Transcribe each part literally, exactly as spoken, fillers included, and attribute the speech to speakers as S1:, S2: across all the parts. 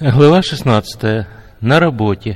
S1: Глава шестнадцатая. На работе.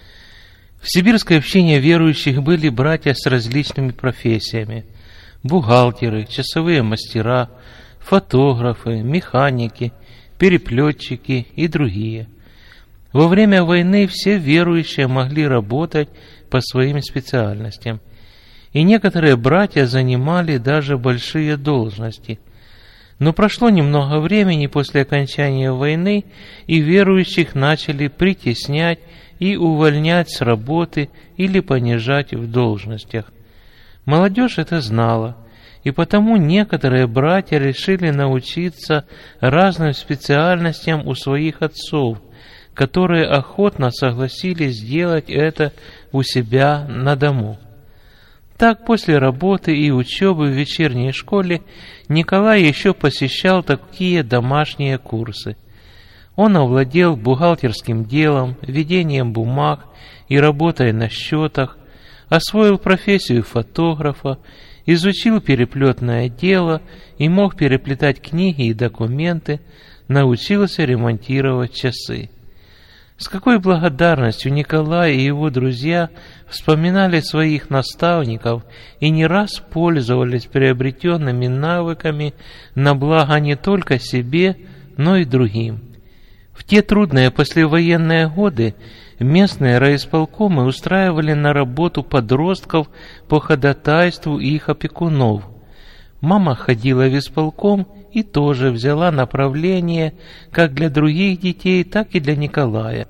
S1: В сибирской общине верующих были братья с различными профессиями: бухгалтеры, часовые мастера, фотографы, механики, переплетчики и другие. Во время войны все верующие могли работать по своим специальностям, и некоторые братья занимали даже большие должности. Но прошло немного времени после окончания войны, и верующих начали притеснять и увольнять с работы или понижать в должностях. Молодежь это знала, и потому некоторые братья решили научиться разным специальностям у своих отцов, которые охотно согласились сделать это у себя на дому. Так, после работы и учебы в вечерней школе Николай еще посещал такие домашние курсы. Он овладел бухгалтерским делом, ведением бумаг и работой на счетах, освоил профессию фотографа, изучил переплетное дело и мог переплетать книги и документы, научился ремонтировать часы. С какой благодарностью Николай и его друзья вспоминали своих наставников и не раз пользовались приобретенными навыками на благо не только себе, но и другим. В те трудные послевоенные годы местные райисполкомы устраивали на работу подростков по ходатайству их опекунов. Мама ходила в исполком и тоже взяла направление как для других детей, так и для Николая.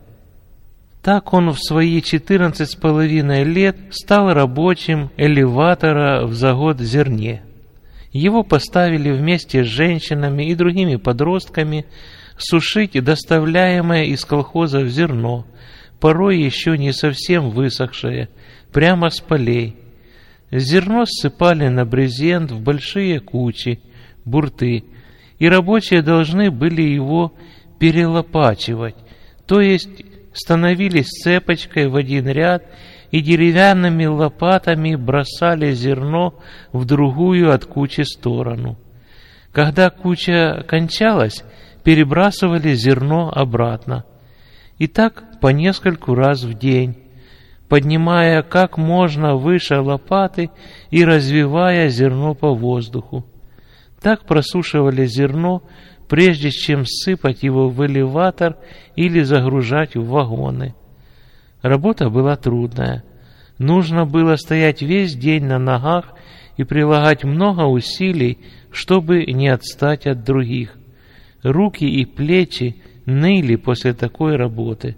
S1: Так он в свои четырнадцать с половиной лет стал рабочим элеватора в завод «Зерне». Его поставили вместе с женщинами и другими подростками сушить доставляемое из колхозов зерно, порой еще не совсем высохшее, прямо с полей. Зерно ссыпали на брезент в большие кучи, бурты, и рабочие должны были его перелопачивать, то есть становились цепочкой в один ряд и деревянными лопатами бросали зерно в другую от кучи сторону. Когда куча кончалась, перебрасывали зерно обратно. И так по нескольку раз в день, поднимая как можно выше лопаты и развивая зерно по воздуху. Так просушивали зерно, прежде чем сыпать его в элеватор или загружать в вагоны. Работа была трудная. Нужно было стоять весь день на ногах и прилагать много усилий, чтобы не отстать от других. Руки и плечи ныли после такой работы.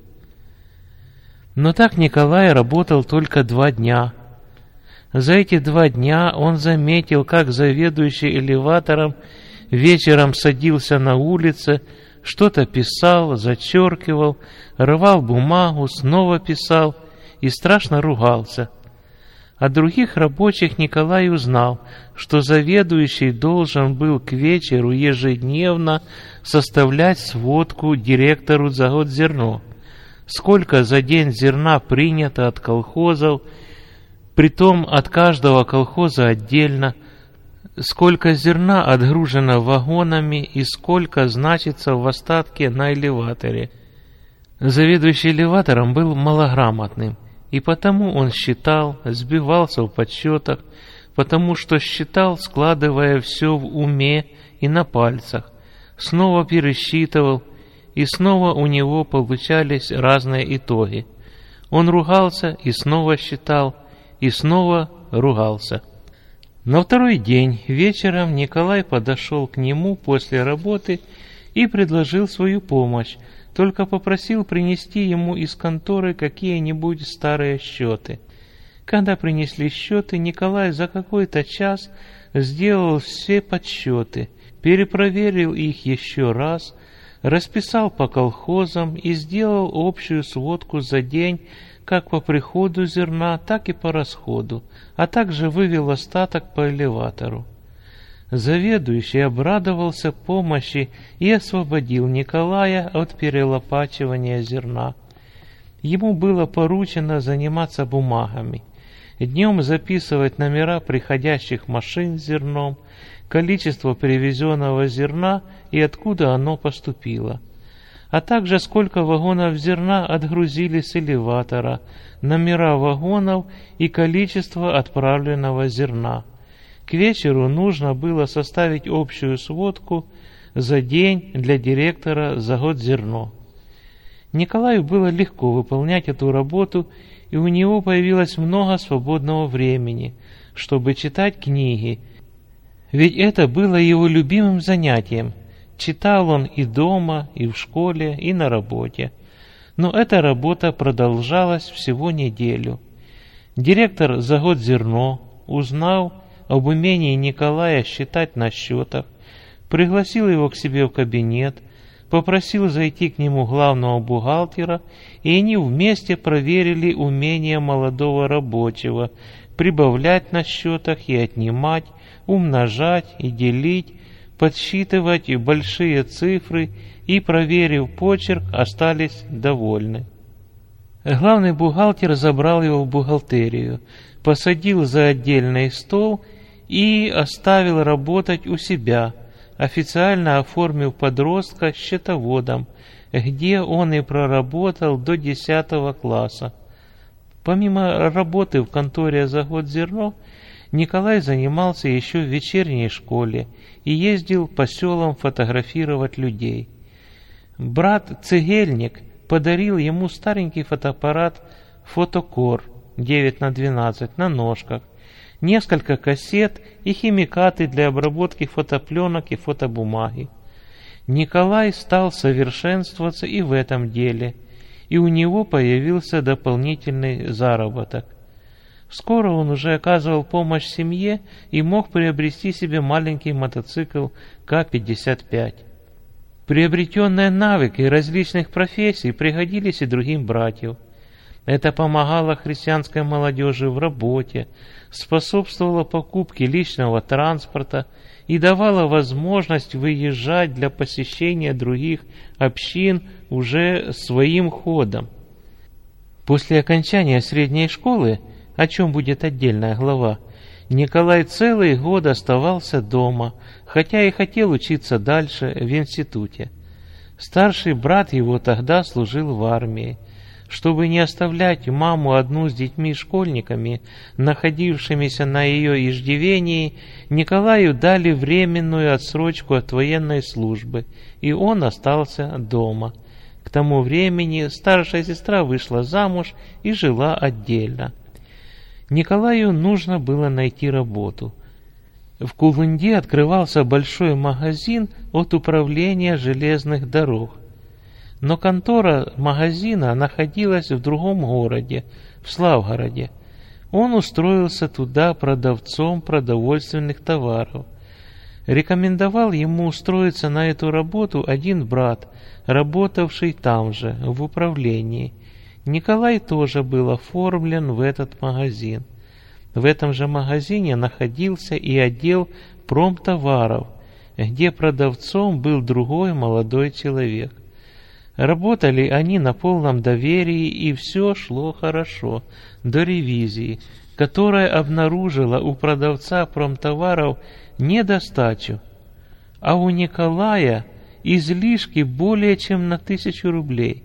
S1: Но так Николай работал только два дня. За эти два дня он заметил, как заведующий элеватором вечером садился на улице, что-то писал, зачеркивал, рвал бумагу, снова писал и страшно ругался. От других рабочих Николай узнал, что заведующий должен был к вечеру ежедневно составлять сводку директору заводзерно, сколько за день зерна принято от колхозов, притом от каждого колхоза отдельно, сколько зерна отгружено вагонами и сколько значится в остатке на элеваторе. Заведующий элеватором был малограмотным, и потому он считал, сбивался в подсчетах, потому что считал, складывая все в уме и на пальцах, снова пересчитывал, и снова у него получались разные итоги. Он ругался и снова считал, и снова ругался. На второй день вечером Николай подошел к нему после работы и предложил свою помощь, только попросил принести ему из конторы какие-нибудь старые счеты. Когда принесли счеты, Николай за какой-то час сделал все подсчеты, перепроверил их еще раз, расписал по колхозам и сделал общую сводку за день, как по приходу зерна, так и по расходу, а также вывел остаток по элеватору. Заведующий обрадовался помощи и освободил Николая от перелопачивания зерна. Ему было поручено заниматься бумагами, днем записывать номера приходящих машин с зерном, количество привезенного зерна и откуда оно поступило. а также сколько вагонов зерна отгрузили с элеватора, номера вагонов и количество отправленного зерна. К вечеру нужно было составить общую сводку за день для директора за год зерно. Николаю было легко выполнять эту работу, и у него появилось много свободного времени, чтобы читать книги, ведь это было его любимым занятием. Читал он и дома, и в школе, и на работе. Но эта работа продолжалась всего неделю. Директор за год зерно, узнав об умении Николая считать на счетах, пригласил его к себе в кабинет, попросил зайти к нему главного бухгалтера, и они вместе проверили умение молодого рабочего прибавлять на счетах и отнимать, умножать и делить, подсчитывать большие цифры, и, проверив почерк, остались довольны. Главный бухгалтер забрал его в бухгалтерию, посадил за отдельный стол и оставил работать у себя, официально оформив подростка счетоводом, где он и проработал до десятого класса. Помимо работы в конторе за год зерно, Николай занимался еще в вечерней школе и ездил по селам фотографировать людей. Брат-цегельник подарил ему старенький фотоаппарат «Фотокор» девять на двенадцать на ножках, несколько кассет и химикаты для обработки фотопленок и фотобумаги. Николай стал совершенствоваться и в этом деле, и у него появился дополнительный заработок. Скоро он уже оказывал помощь семье и мог приобрести себе маленький мотоцикл Ка пятьдесят пять. Приобретенные навыки различных профессий пригодились и другим братьям. Это помогало христианской молодежи в работе, способствовало покупке личного транспорта и давало возможность выезжать для посещения других общин уже своим ходом. После окончания средней школы, о чем будет отдельная глава, Николай целый год оставался дома, хотя и хотел учиться дальше в институте. Старший брат его тогда служил в армии. Чтобы не оставлять маму одну с детьми-школьниками, находившимися на ее иждивении, Николаю дали временную отсрочку от военной службы, и он остался дома. К тому времени старшая сестра вышла замуж и жила отдельно. Николаю нужно было найти работу. В Кулынде открывался большой магазин от управления железных дорог. Но контора магазина находилась в другом городе, в Славгороде. Он устроился туда продавцом продовольственных товаров. Рекомендовал ему устроиться на эту работу один брат, работавший там же, в управлении. Николай тоже был оформлен в этот магазин. В этом же магазине находился и отдел промтоваров, где продавцом был другой молодой человек. Работали они на полном доверии, и все шло хорошо, до ревизии, которая обнаружила у продавца промтоваров недостачу, а у Николая излишки более чем на тысячу рублей.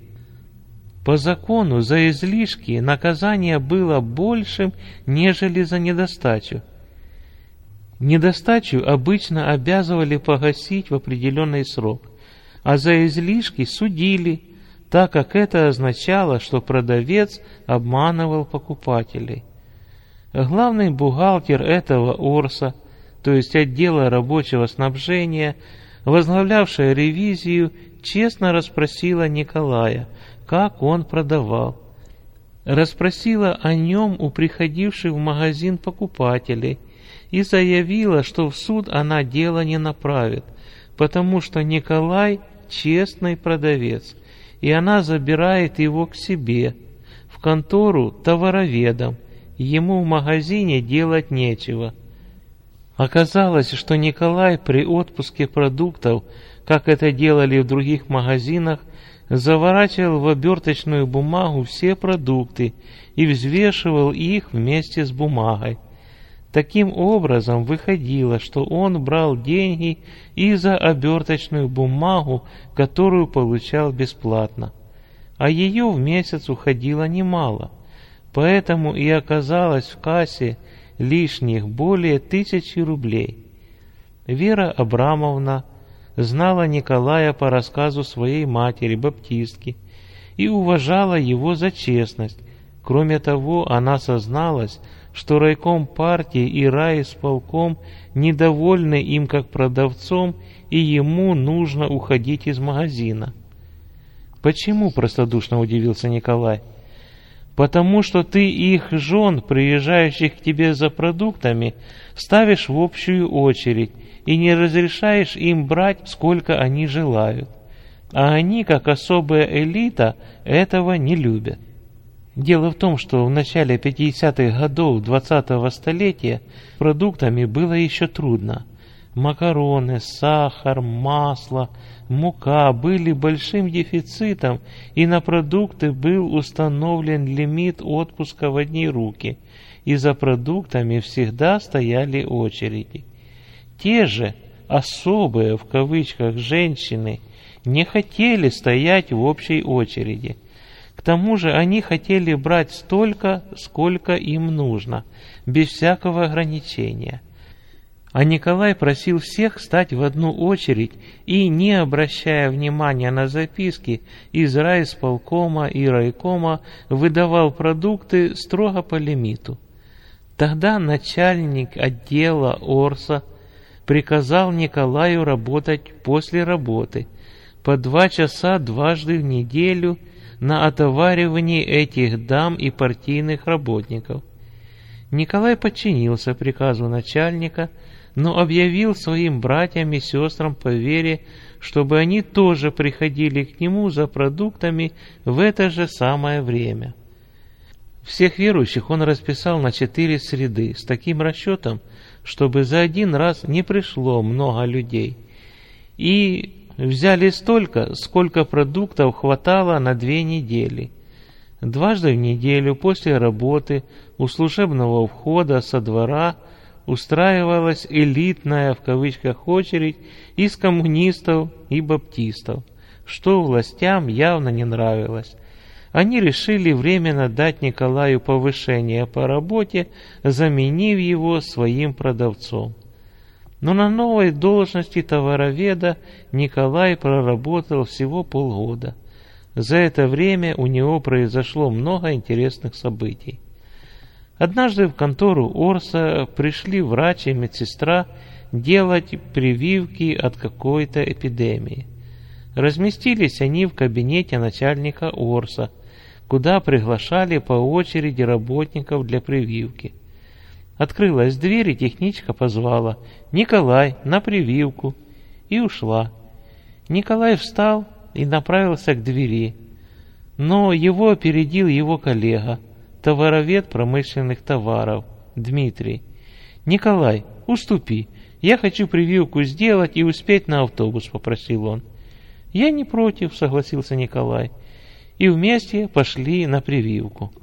S1: По закону за излишки наказание было большим, нежели за недостачу. Недостачу обычно обязывали погасить в определенный срок, а за излишки судили, так как это означало, что продавец обманывал покупателей. Главный бухгалтер этого Орса, то есть отдела рабочего снабжения, возглавлявшая ревизию, честно расспросила Николая, как он продавал. Расспросила о нем у приходивших в магазин покупателей и заявила, что в суд она дело не направит, потому что Николай честный продавец, и она забирает его к себе, в контору товароведом, ему в магазине делать нечего. Оказалось, что Николай при отпуске продуктов, как это делали в других магазинах, заворачивал в оберточную бумагу все продукты и взвешивал их вместе с бумагой. Таким образом, выходило, что он брал деньги и за оберточную бумагу, которую получал бесплатно, а ее в месяц уходило немало, поэтому и оказалось в кассе лишних более тысячи рублей. Вера Абрамовна знала Николая по рассказу своей матери, баптистки, и уважала его за честность. Кроме того, она созналась, что райком партии и райисполком недовольны им как продавцом, и ему нужно уходить из магазина. «Почему?» – простодушно удивился Николай. «Потому что ты их жен, приезжающих к тебе за продуктами, ставишь в общую очередь и не разрешаешь им брать, сколько они желают. А они, как особая элита, этого не любят». Дело в том, что в начале пятидесятых годов двадцатого столетия продуктами было еще трудно. Макароны, сахар, масло, мука были большим дефицитом, и на продукты был установлен лимит отпуска в одни руки, и за продуктами всегда стояли очереди. Те же «особые» в кавычках женщины не хотели стоять в общей очереди. К тому же они хотели брать столько, сколько им нужно, без всякого ограничения. А Николай просил всех стать в одну очередь и, не обращая внимания на записки из райисполкома и райкома, выдавал продукты строго по лимиту. Тогда начальник отдела Орса приказал Николаю работать после работы, по два часа дважды в неделю, на отоваривании этих дам и партийных работников. Николай подчинился приказу начальника, но объявил своим братьям и сестрам по вере, чтобы они тоже приходили к нему за продуктами в это же самое время. Всех верующих он расписал на четыре среды с таким расчетом, чтобы за один раз не пришло много людей, и взяли столько, сколько продуктов хватало на две недели. Дважды в неделю после работы у служебного входа со двора устраивалась элитная в кавычках очередь из коммунистов и баптистов, что властям явно не нравилось. Они решили временно дать Николаю повышение по работе, заменив его своим продавцом. Но на новой должности товароведа Николай проработал всего полгода. За это время у него произошло много интересных событий. Однажды в контору Орса пришли врач и медсестра делать прививки от какой-то эпидемии. Разместились они в кабинете начальника Орса, куда приглашали по очереди работников для прививки. Открылась дверь, и техничка позвала: «Николай, на прививку!» и ушла. Николай встал и направился к двери, но его опередил его коллега, товаровед промышленных товаров, Дмитрий. «Николай, уступи, я хочу прививку сделать и успеть на автобус», — попросил он. «Я не против», — согласился Николай, и вместе пошли на прививку.